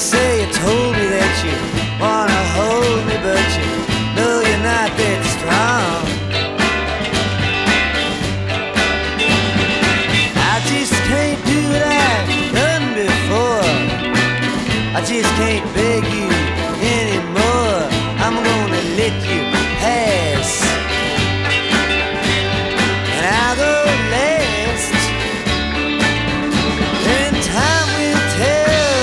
say you told me that you wanna hold me, but you know you're not that strong. I just can't do what I've done before. I just can't beg you